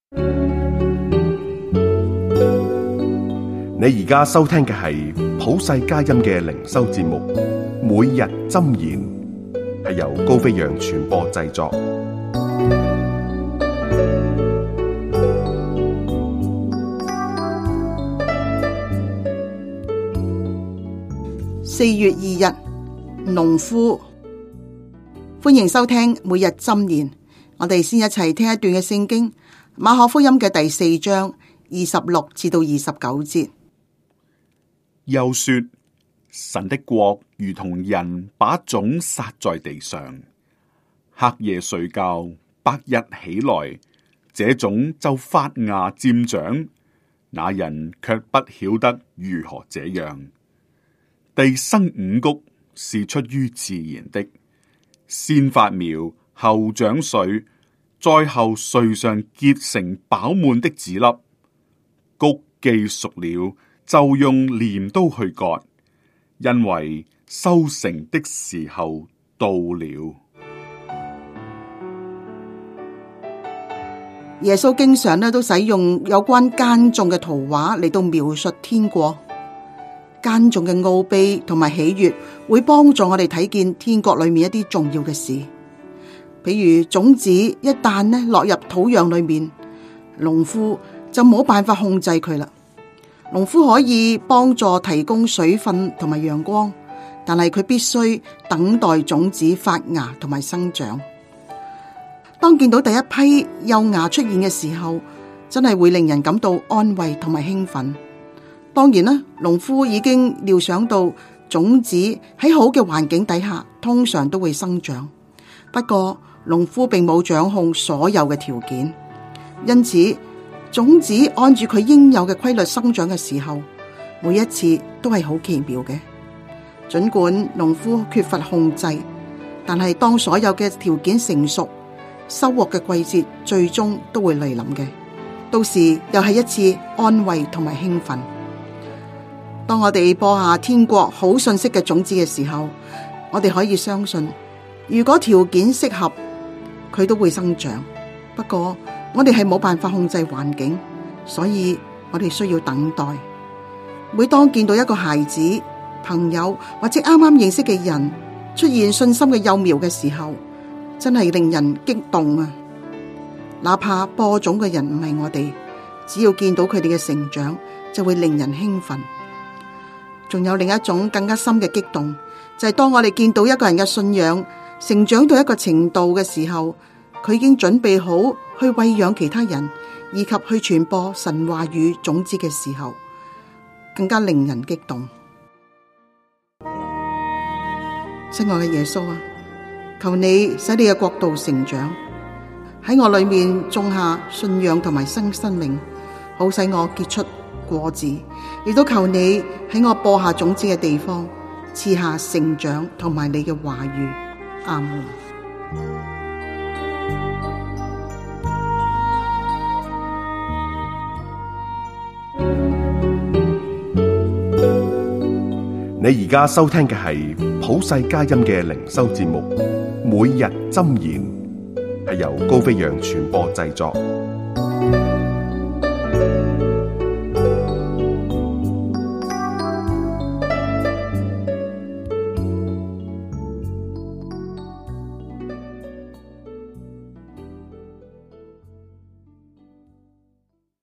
你而家收聽嘅係普世佳音嘅靈修節目，每日箴言，係由高飛揚傳播製作。 4月2日，農夫。歡迎收聽每日箴言。我哋先一齊聽一段嘅聖經，馬可福音嘅第4章26至到29節。 又說，神的國如同人把種撒在地上，黑夜睡覺，白日起來，這種就發芽漸長，那人卻不曉得如何這樣。地生五穀是出於自然的，先發苗，後長穗，再後穗上結成飽滿的籽粒。穀既熟了，就用鐮刀去割，因為收成的時候到了。 耶穌經常都使用有關耕種嘅圖畫嚟到描述天國。耕種嘅奧秘同埋喜悅，會幫助我哋睇見天國裏面一啲重要嘅事。比如種子一旦落入土壤裏面，農夫就冇辦法控制佢啦。農夫可以幫助提供水分同埋陽光，但係佢必須等待種子發芽同埋生長。當見到第一批幼芽出現嘅時候，真係會令人感到安慰同埋興奮。當然啦，農夫已經料想到種子喺好嘅環境底下，通常都會生長。不過，農夫並冇掌控所有嘅條件，因此種子按住佢應有嘅規律生長嘅時候，每一次都係好奇妙嘅。儘管農夫缺乏控制，但係當所有嘅條件成熟，收穫嘅季節最終都會來臨嘅。到時又係一次安慰同埋興奮。當我哋播下天國好信息嘅種子嘅時候，我哋可以相信，如果條件適合，佢都會生長。不過我哋係冇辦法控制環境，所以我哋需要等待。每當見到一個孩子、朋友或者啱啱認識嘅人出現信心嘅幼苗嘅時候，真係令人激動啊！哪怕播種嘅人唔係我哋，只要見到佢哋嘅成長，就會令人興奮。仲有另一種更加深嘅激動，就係當我哋見到一個人嘅信仰成長到一個程度嘅時候，佢已經準備好去餵養其他人，以及去傳播神話語種子嘅時候，更加令人激動。親愛嘅耶穌啊，求你使你嘅國度成長，喺我裏面種下信仰同埋新生命，好使我結出果子，亦都求你喺我播下種子嘅地方賜下成長同埋你嘅話語。阿門。 你而家收聽嘅係普世佳音嘅靈修節目，每日箴言，係由高飛揚傳播製作。